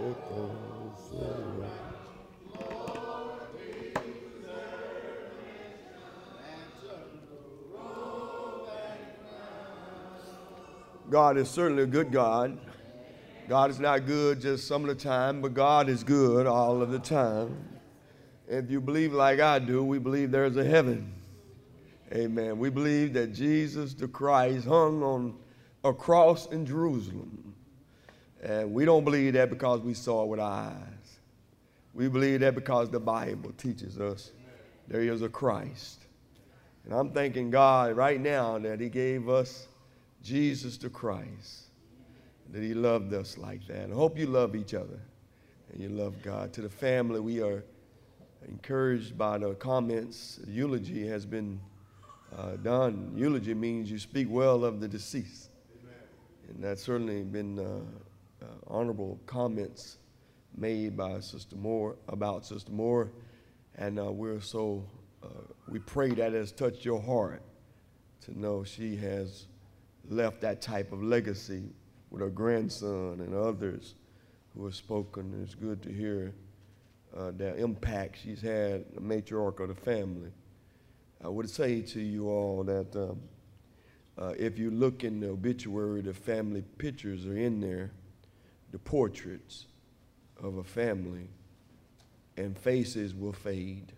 God is certainly a good God. God is not good just some of the time, but God is good all of the time. If you believe like I do, we believe there's a heaven. Amen. We believe that Jesus the Christ hung on a cross in Jerusalem. And we don't believe that because we saw it with our eyes. We believe that because the Bible teaches us there is a Christ. And I'm thanking God right now that he gave us Jesus the Christ, that he loved us like that. I hope you love each other and you love God. To the family, we are encouraged by the comments. The eulogy has been done. Eulogy means you speak well of the deceased. Amen. And that's certainly been honorable comments made by Sister Moore, about Sister Moore. And we pray that has touched your heart to know she has left that type of legacy with her grandson and others who have spoken. It's good to hear that impact she's had, the matriarch of the family. I would say to you all that if you look in the obituary, the family pictures are in there, the portraits of a family, and faces will fade.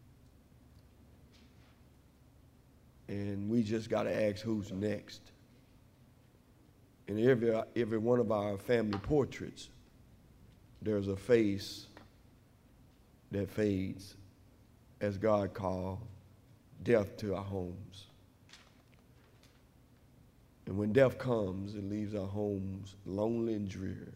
And we just got to ask who's next. In every one of our family portraits, there's a face that fades, as God called death to our homes. And when death comes, it leaves our homes lonely and dreary.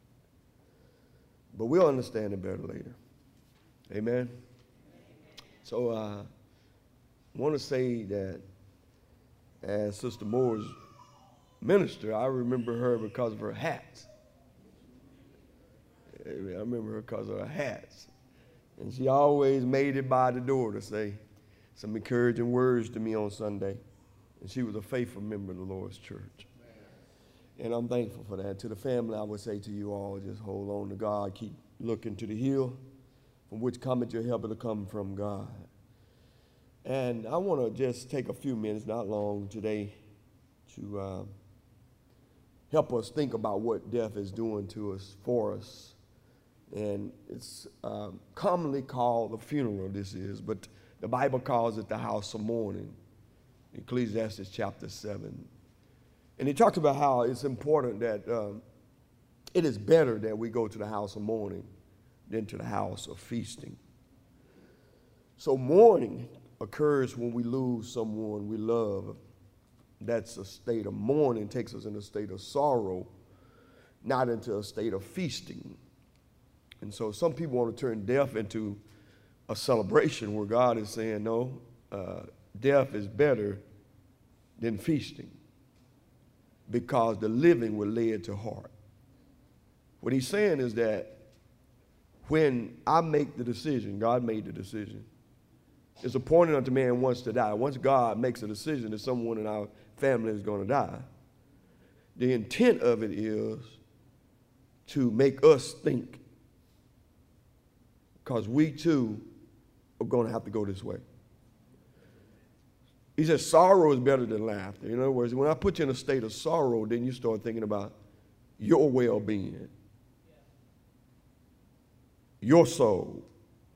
But we'll understand it better later. Amen? So I want to say that as Sister Moore's minister, I remember her because of her hats. I remember her because of her hats. And she always made it by the door to say some encouraging words to me on Sunday. And she was a faithful member of the Lord's church. And I'm thankful for that. To the family, I would say to you all, just hold on to God. Keep looking to the hill from which cometh your help to come from God. And I want to just take a few minutes, not long today, to help us think about what death is doing to us, for us. And it's commonly called a funeral, this is, but the Bible calls it the house of mourning, Ecclesiastes chapter 7. And he talks about how it's important that it is better that we go to the house of mourning than to the house of feasting. So mourning occurs when we lose someone we love. That's a state of mourning, takes us in a state of sorrow, not into a state of feasting. And so some people want to turn death into a celebration where God is saying, no, death is better than feasting because the living were led to heart. What he's saying is that when I make the decision, God made the decision, it's appointed unto man once to die. Once God makes a decision that someone in our family is going to die, the intent of it is to make us think, because we too are going to have to go this way. He says sorrow is better than laughter. In other words, when I put you in a state of sorrow, then you start thinking about your well-being, your soul.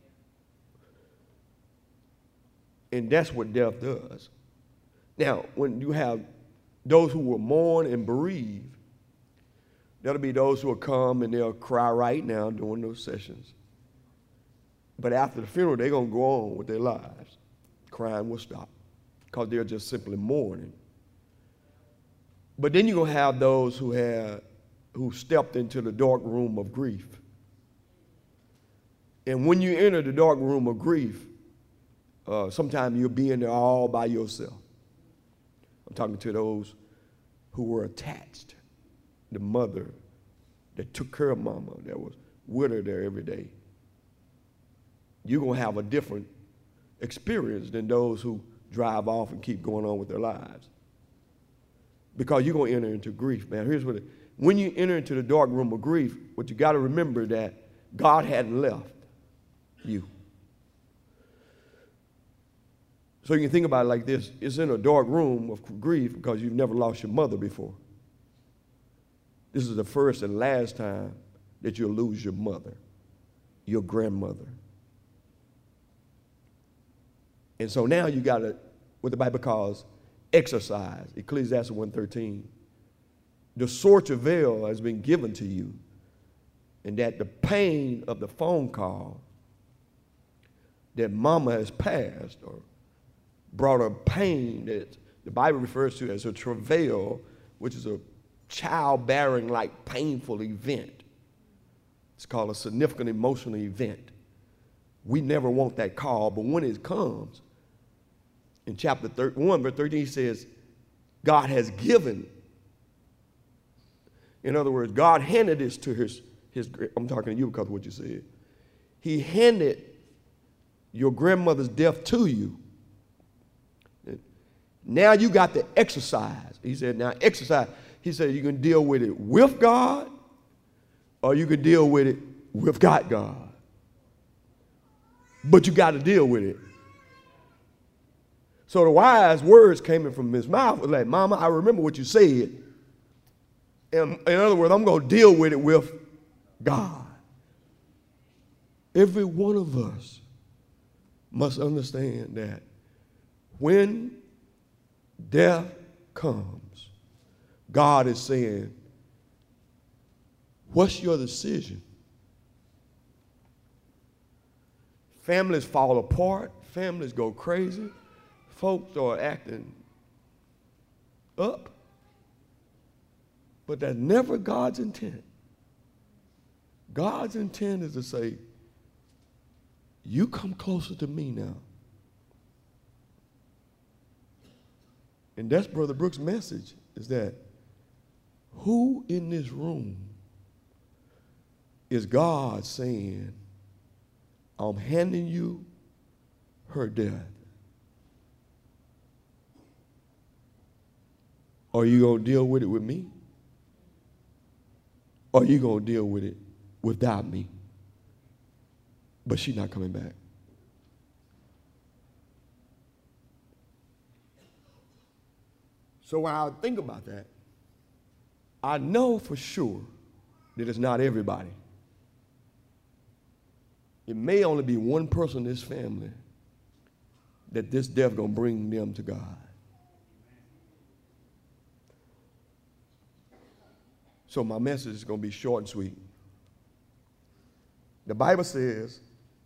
And that's what death does. Now, when you have those who will mourn and bereave, that'll be those who will come and they'll cry right now during those sessions. But after the funeral, they're going to go on with their lives. Crying will stop because they're just simply mourning. But then you're going to have those who stepped into the dark room of grief. And when you enter the dark room of grief, sometimes you'll be in there all by yourself. I'm talking to those who were attached. The mother that took care of mama, that was with her there every day. You're going to have a different experience than those who drive off and keep going on with their lives. Because you're going to enter into grief, man. Here's what when you enter into the dark room of grief, what you got to remember that God hadn't left you. So you can think about it like this. It's in a dark room of grief because you've never lost your mother before. This is the first and last time that you'll lose your mother, your grandmother. And so now you got to, what the Bible calls exercise, Ecclesiastes 1:13. The sore travail has been given to you, and that the pain of the phone call that mama has passed or brought a pain that the Bible refers to as a travail, which is a childbearing like painful event. It's called a significant emotional event. We never want that call, but when it comes, in chapter 1, verse 13, he says, God has given. In other words, God handed this to his I'm talking to you because of what you said. He handed your grandmother's death to you. Now you got to exercise. He said, now exercise. He said, you can deal with it with God, or you can deal with it without God. But you got to deal with it. So the wise words came from his mouth was like, Mama, I remember what you said. In other words, I'm going to deal with it with God. Every one of us must understand that when death comes, God is saying, what's your decision? Families fall apart. Families go crazy. Folks are acting up. But that's never God's intent. God's intent is to say, you come closer to me now. And that's Brother Brooks' message, is that who in this room is God saying, I'm handing you her death? Are you going to deal with it with me? Or are you going to deal with it without me? But she's not coming back. So when I think about that, I know for sure that it's not everybody. It may only be one person in this family that this death going to bring them to God. So my message is going to be short and sweet. The Bible says,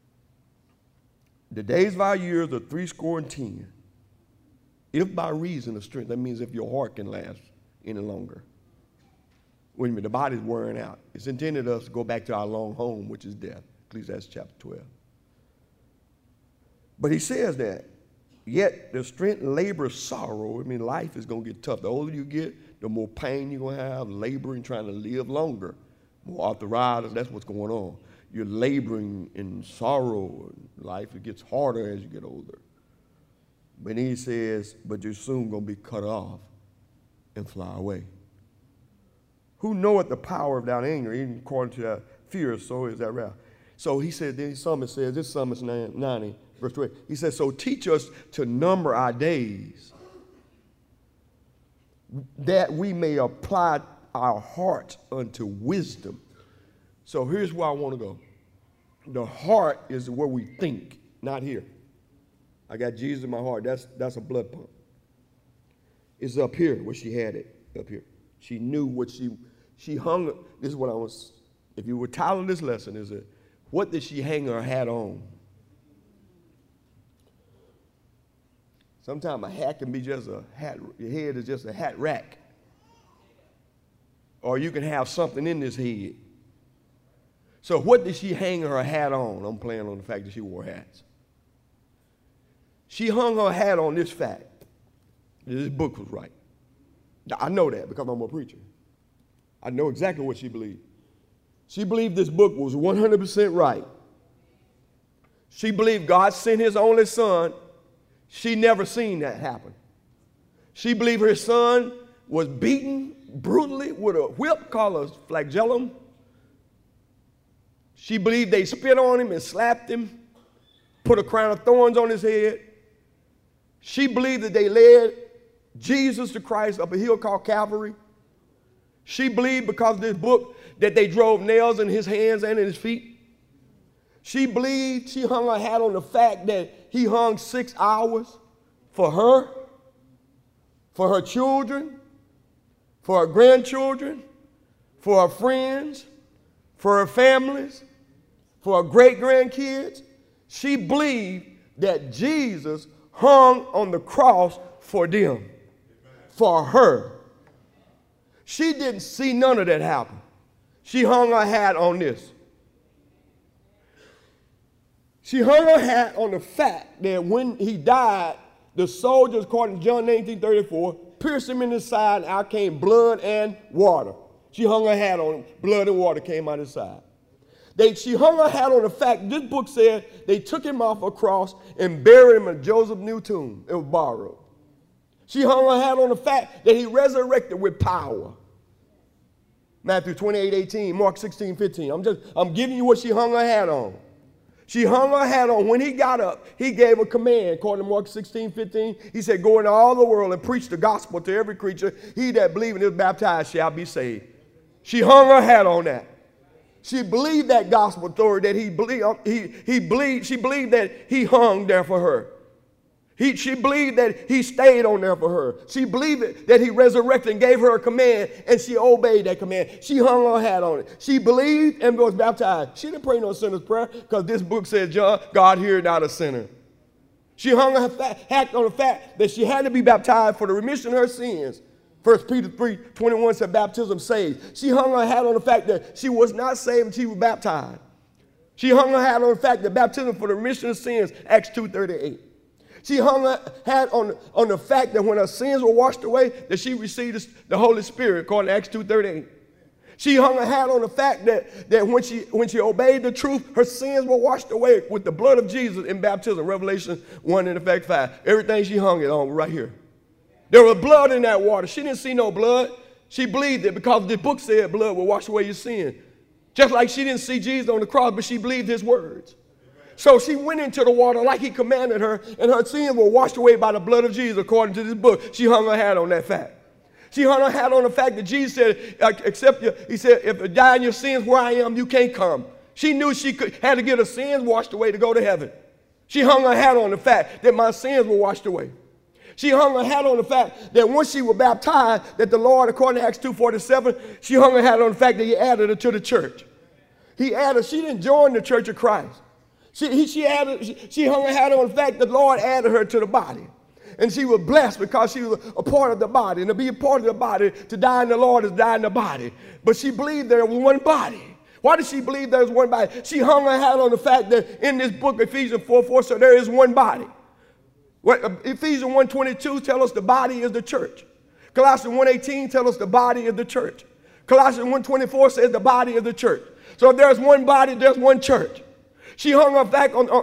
the days of our years are 70, if by reason of strength. That means if your heart can last any longer. When the body's wearing out. It's intended us to go back to our long home, which is death. Ecclesiastes chapter 12. But he says that, yet the strength, labor, sorrow. I mean, life is going to get tough. The older you get, the more pain you're going to have, laboring, trying to live longer. More arthritis, that's what's going on. You're laboring in sorrow. Life, it gets harder as you get older. But he says, but you're soon going to be cut off and fly away. Who knoweth the power of thine anger? Even according to that fear, so is that wrath. So he said, the psalmist says, this Psalmist 90, verse 12, he says, so teach us to number our days, that we may apply our heart unto wisdom. So here's where I want to go. The heart is where we think, not here. I got Jesus in my heart. That's a blood pump. It's up here where she had it, up here. She knew what she hung. This is what I was, if you would title this lesson, is it, what did she hang her hat on? Sometimes a hat can be just a hat. Your head is just a hat rack. Or you can have something in this head. So what did she hang her hat on? I'm playing on the fact that she wore hats. She hung her hat on this fact. This book was right. Now, I know that because I'm a preacher. I know exactly what she believed. She believed this book was 100% right. She believed God sent his only son. She never seen that happen. She believed her son was beaten brutally with a whip called a flagellum. She believed they spit on him and slapped him, put a crown of thorns on his head. She believed that they led Jesus to Christ up a hill called Calvary. She believed because of this book that they drove nails in his hands and in his feet. She believed, she hung her hat on the fact that he hung 6 hours for her children, for her grandchildren, for her friends, for her families, for her great-grandkids. She believed that Jesus hung on the cross for them, for her. She didn't see none of that happen. She hung her hat on this. She hung her hat on the fact that when he died, the soldiers, according to John 19:34, pierced him in the side, and out came blood and water. She hung her hat on it. Blood and water came out his side. She hung her hat on the fact, this book said, they took him off a cross and buried him in Joseph New tomb. It was borrowed. She hung her hat on the fact that he resurrected with power. Matthew 28:18, Mark 16:15. I'm giving you what she hung her hat on. She hung her hat on. When he got up, he gave a command. According to Mark 16:15, he said, go into all the world and preach the gospel to every creature. He that believeth and is baptized shall be saved. She hung her hat on that. She believed that gospel story that she believed that he hung there for her. She believed that he stayed on there for her. She believed that he resurrected and gave her a command, and she obeyed that command. She hung her hat on it. She believed and was baptized. She didn't pray no sinner's prayer because this book says, God heareth not a sinner. She hung her hat on the fact that she had to be baptized for the remission of her sins. 1 Peter 3:21 said baptism saves. She hung her hat on the fact that she was not saved until she was baptized. She hung her hat on the fact that baptism for the remission of sins, Acts 2:38. She hung her hat on the fact that when her sins were washed away, that she received the Holy Spirit, according to Acts 2:38. She hung her hat on the fact that when she obeyed the truth, her sins were washed away with the blood of Jesus in baptism, Revelation 1 and effect 5. Everything she hung it on right here. There was blood in that water. She didn't see no blood. She believed it because the book said blood will wash away your sin. Just like she didn't see Jesus on the cross, but she believed his words. So she went into the water like he commanded her, and her sins were washed away by the blood of Jesus, according to this book. She hung her hat on that fact. She hung her hat on the fact that Jesus said, he said, if you die in your sins where I am, you can't come. She knew she had to get her sins washed away to go to heaven. She hung her hat on the fact that my sins were washed away. She hung her hat on the fact that once she was baptized, that the Lord, according to Acts 2:47, she hung her hat on the fact that he added her to the church. She didn't join the church of Christ. She hung her hat on the fact that the Lord added her to the body. And she was blessed because she was a part of the body. And to be a part of the body, to die in the Lord is die in the body. But she believed there was one body. Why did she believe there was one body? She hung her hat on the fact that in this book, Ephesians 4:4, so there is one body. Ephesians 1:22 tells us the body is the church. Colossians 1:18 tells us the body is the church. Colossians 1:24 says the body is the church. So if there's one body, there's one church. She hung her hat on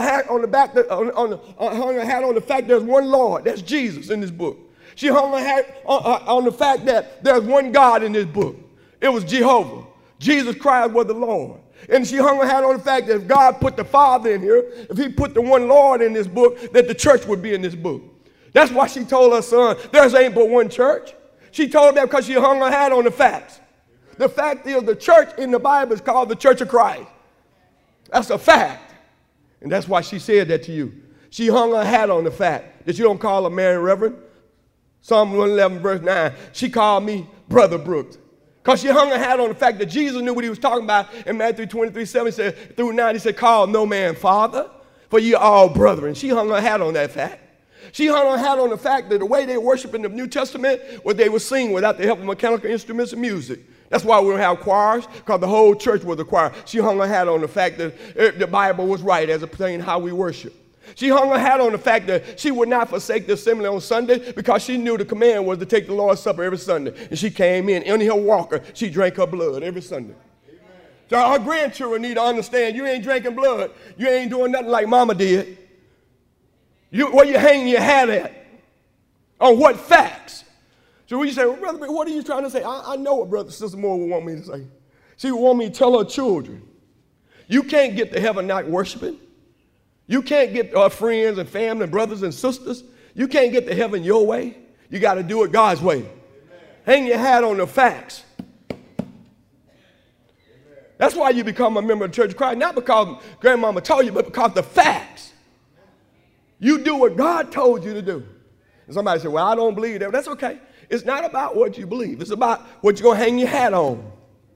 the fact there's one Lord. That's Jesus in this book. She hung her hat on the fact that there's one God in this book. It was Jehovah. Jesus Christ was the Lord. And she hung her hat on the fact that if God put the Father in here, if he put the one Lord in this book, that the church would be in this book. That's why she told her son, there's ain't but one church. She told him that because she hung her hat on the facts. The fact is the church in the Bible is called the Church of Christ. That's a fact. And that's why she said that to you. She hung her hat on the fact that you don't call her Mary Reverend. Psalm 111 verse 9, she called me Brother Brooks. Because she hung her hat on the fact that Jesus knew what he was talking about. In Matthew 23:7, he said, through 9, he said, call no man father, for ye are all brethren. She hung her hat on that fact. She hung her hat on the fact that the way they worship in the New Testament was they would sing without the help of mechanical instruments and music. That's why we don't have choirs, because the whole church was a choir. She hung her hat on the fact that the Bible was right as it pertained to how we worship. She hung her hat on the fact that she would not forsake the assembly on Sunday because she knew the command was to take the Lord's Supper every Sunday. And she came in her walker, she drank her blood every Sunday. Amen. So our grandchildren need to understand you ain't drinking blood. You ain't doing nothing like mama did. Where you hanging your hat at? On what facts? So when you say, well, Brother, what are you trying to say? I know what Brother Sister Moore would want me to say. She would want me to tell her children, you can't get to heaven not worshiping. You can't get our friends and family and brothers and sisters. You can't get to heaven your way. You got to do it God's way. Amen. Hang your hat on the facts. Amen. That's why you become a member of the Church of Christ, not because grandmama told you, but because the facts. You do what God told you to do. And somebody said, well, I don't believe that. That's okay. It's not about what you believe. It's about what you're going to hang your hat on.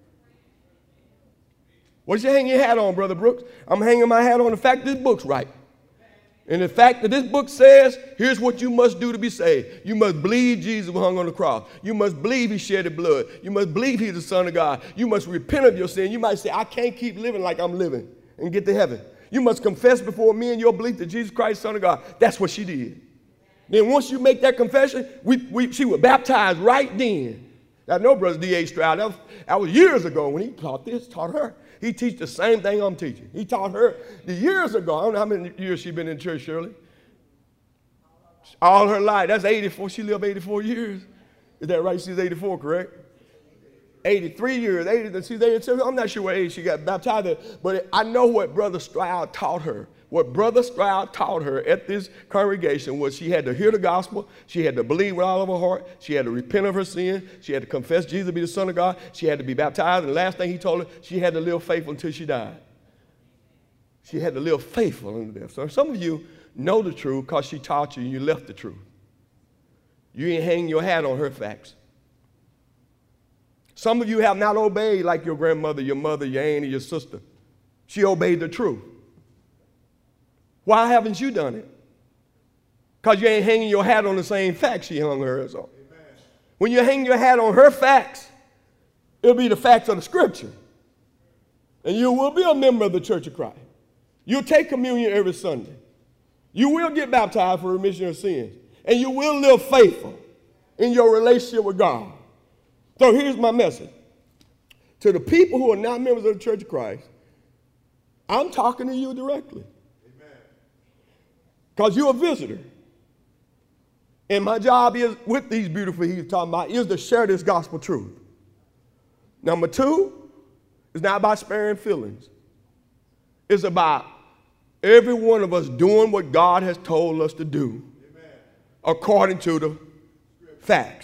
What you hang your hat on, Brother Brooks? I'm hanging my hat on the fact that this book's right. And the fact that this book says, here's what you must do to be saved. You must believe Jesus was hung on the cross. You must believe he shed his blood. You must believe he's the Son of God. You must repent of your sin. You might say, I can't keep living like I'm living and get to heaven. You must confess before me and your belief that Jesus Christ is the Son of God. That's what she did. Then once you make that confession, she was baptized right then. I know Brother D.A. Stroud. That was years ago when he taught her. He teach the same thing I'm teaching. He taught her years ago. I don't know how many years she's been in church, Shirley. All her life. That's 84. She lived 84 years. Is that right? She's 84, correct? 83 years. 80, she's 82. I'm not sure what age she got baptized at, but I know what Brother Stroud taught her. What Brother Stroud taught her at this congregation was she had to hear the gospel, she had to believe with all of her heart, she had to repent of her sin, she had to confess Jesus to be the Son of God, she had to be baptized, and the last thing he told her, she had to live faithful until she died. She had to live faithful until death. So some of you know the truth because she taught you and you left the truth. You ain't hanging your hat on her facts. Some of you have not obeyed like your grandmother, your mother, your aunt, or your sister. She obeyed the truth. Why haven't you done it? Because you ain't hanging your hat on the same facts she hung hers on. Amen. When you hang your hat on her facts, it'll be the facts of the Scripture. And you will be a member of the Church of Christ. You'll take communion every Sunday. You will get baptized for remission of sins. And you will live faithful in your relationship with God. So here's my message. To the people who are not members of the Church of Christ, I'm talking to you directly. Because you're a visitor. And my job is, with these beautiful he's talking about, is to share this gospel truth. Number two, it's not about sparing feelings. It's about every one of us doing what God has told us to do. Amen. According to the facts.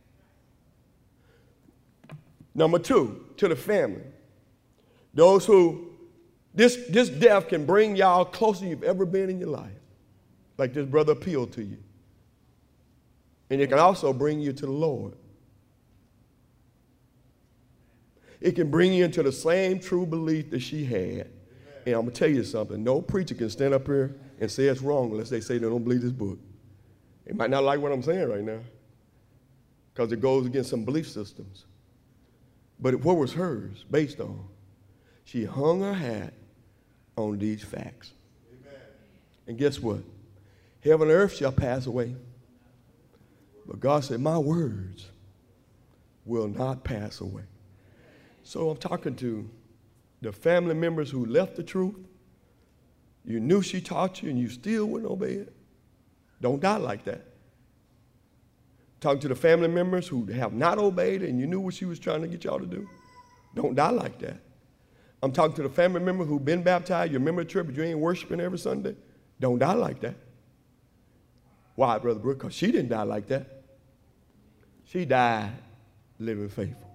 Number two, to the family. Those who, this death can bring y'all closer than you've ever been in your life. Like this brother appealed to you. And it can also bring you to the Lord. It can bring you into the same true belief that she had. Amen. And I'm going to tell you something. No preacher can stand up here and say it's wrong unless they say they don't believe this book. They might not like what I'm saying right now because it goes against some belief systems. But what was hers based on? She hung her hat on these facts. Amen. And guess what? Heaven and earth shall pass away. But God said, my words will not pass away. So I'm talking to the family members who left the truth. You knew she taught you and you still wouldn't obey it. Don't die like that. Talking to the family members who have not obeyed it and you knew what she was trying to get y'all to do. Don't die like that. I'm talking to the family member who've been baptized, you're a member of the church, but you ain't worshiping every Sunday. Don't die like that. Why, Brother Brooke? Because she didn't die like that. She died living faithful.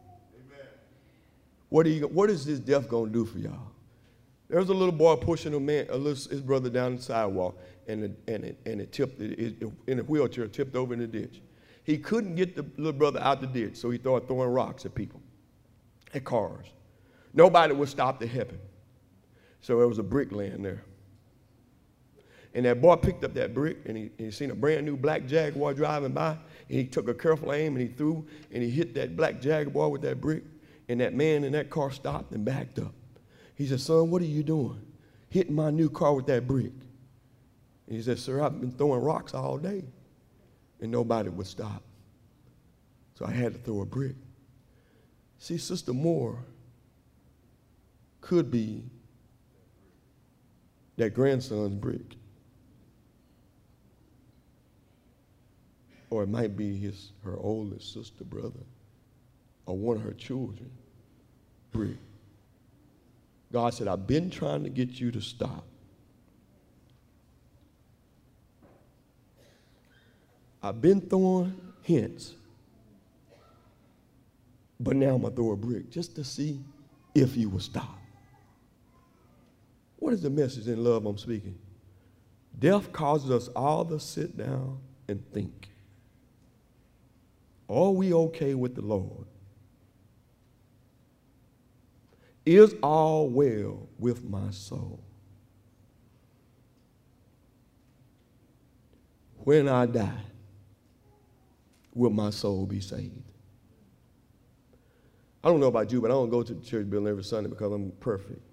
Amen. What is this death going to do for y'all? There was a little boy pushing his brother down the sidewalk, and it tipped, in a wheelchair, tipped over in the ditch. He couldn't get the little brother out the ditch, so he started throwing rocks at people, at cars. Nobody would stop to help him. So there was a brick laying there. And that boy picked up that brick, and he seen a brand new black Jaguar driving by, and he took a careful aim, and he threw, and he hit that black Jaguar with that brick, and that man in that car stopped and backed up. He said, son, what are you doing? Hitting my new car with that brick. And he said, sir, I've been throwing rocks all day, and nobody would stop. So I had to throw a brick. See, Sister Moore could be that grandson's brick. or it might be her oldest sister, brother, or one of her children, Brick. God said, I've been trying to get you to stop. I've been throwing hints, but now I'm going to throw a brick just to see if you will stop. What is the message in love I'm speaking? Death causes us all to sit down and think. Are we okay with the Lord? Is all well with my soul? When I die, will my soul be saved? I don't know about you, but I don't go to the church building every Sunday because I'm perfect.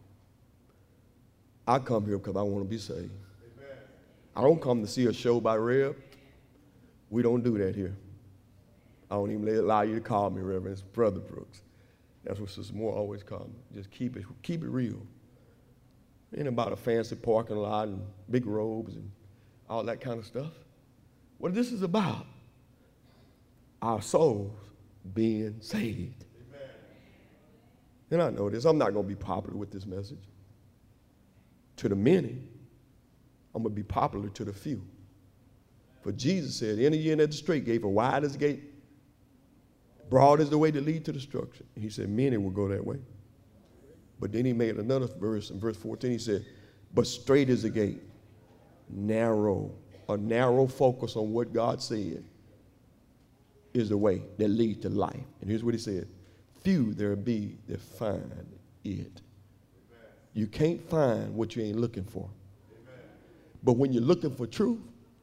I come here because I want to be saved. Amen. I don't come to see a show by Reb. We don't do that here. I don't even allow you to call me Reverend. It's Brother Brooks. That's what Sister Moore always called me. Just keep it real. It ain't about a fancy parking lot and big robes and all that kind of stuff. What this is about, our souls being saved. Amen. And I know this. I'm not going to be popular with this message. To the many, I'm going to be popular to the few. For Jesus said, enter ye in at the straight gate, for wide is the gate, broad is the way to lead to destruction. And he said, many will go that way. But then he made another verse in verse 14. He said, but straight is the gate, narrow, a narrow focus on what God said is the way that leads to life. And here's what he said, few there be that find it. You can't find what you ain't looking for. But when you're looking for truth,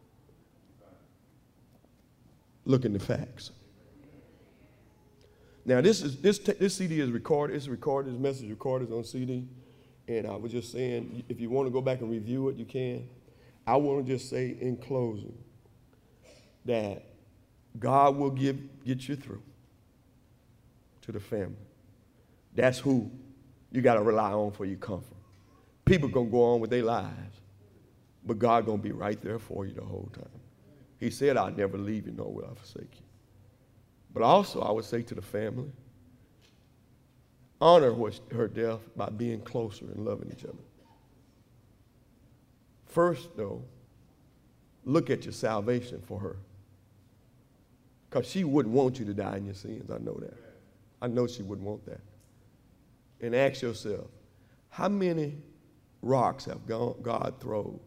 look in the facts. Now, this CD is recorded. It's recorded. This message recorded on CD. And I was just saying, if you want to go back and review it, you can. I want to just say in closing that God will get you through to the family. That's who you got to rely on for your comfort. People going to go on with their lives, but God going to be right there for you the whole time. He said, I'll never leave you, nor will I forsake you. But also, I would say to the family, honor her death by being closer and loving each other. First, though, look at your salvation for her. Because she wouldn't want you to die in your sins. I know that. I know she wouldn't want that. And ask yourself, how many rocks have God thrown?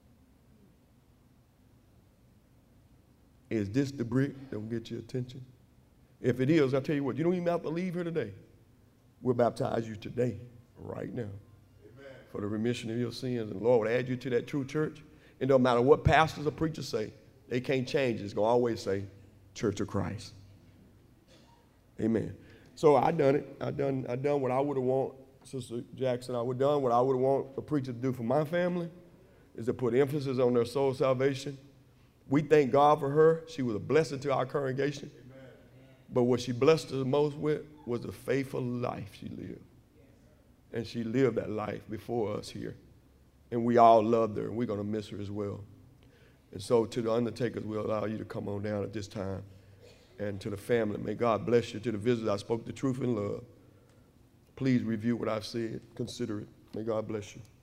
Is this the brick that will get your attention? If it is, I'll tell you what, you don't even have to leave here today. We'll baptize you today, right now, amen, for the remission of your sins. And the Lord will add you to that true church. It don't matter what pastors or preachers say. They can't change it. It's going to always say Church of Christ. Amen. So I done it. I done what I would have want, Sister Jackson. I would have done what I would have want a preacher to do for my family, is to put emphasis on their soul salvation. We thank God for her. She was a blessing to our congregation. Amen. But what she blessed us most with was the faithful life she lived. And she lived that life before us here. And we all loved her, and we're going to miss her as well. And so to the undertakers, we'll allow you to come on down at this time. And to the family, may God bless you. To the visitors, I spoke the truth in love. Please review what I've said. Consider it. May God bless you.